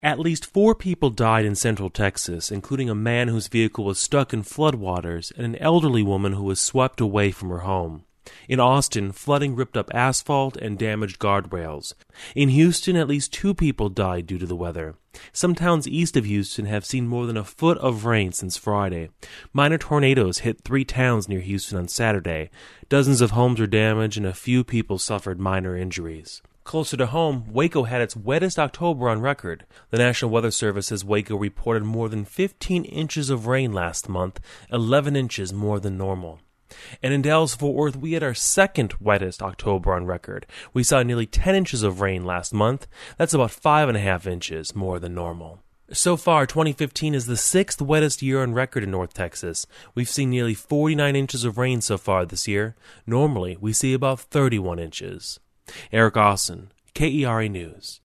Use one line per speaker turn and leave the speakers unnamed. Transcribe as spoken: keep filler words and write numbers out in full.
At least four people died in Central Texas, including a man whose vehicle was stuck in floodwaters and an elderly woman who was swept away from her home. In Austin, flooding ripped up asphalt and damaged guardrails. In Houston, at least two people died due to the weather. Some towns east of Houston have seen more than a foot of rain since Friday. Minor tornadoes hit three towns near Houston on Saturday. Dozens of homes were damaged and a few people suffered minor injuries. Closer to home, Waco had its wettest October on record. The National Weather Service says Waco reported more than fifteen inches of rain last month, eleven inches more than normal. And in Dallas-Fort Worth, we had our second wettest October on record. We saw nearly ten inches of rain last month. That's about five and a half inches more than normal. So far, twenty fifteen is the sixth wettest year on record in North Texas. We've seen nearly forty-nine inches of rain so far this year. Normally, we see about thirty-one inches. Eric Austin, K E R A News.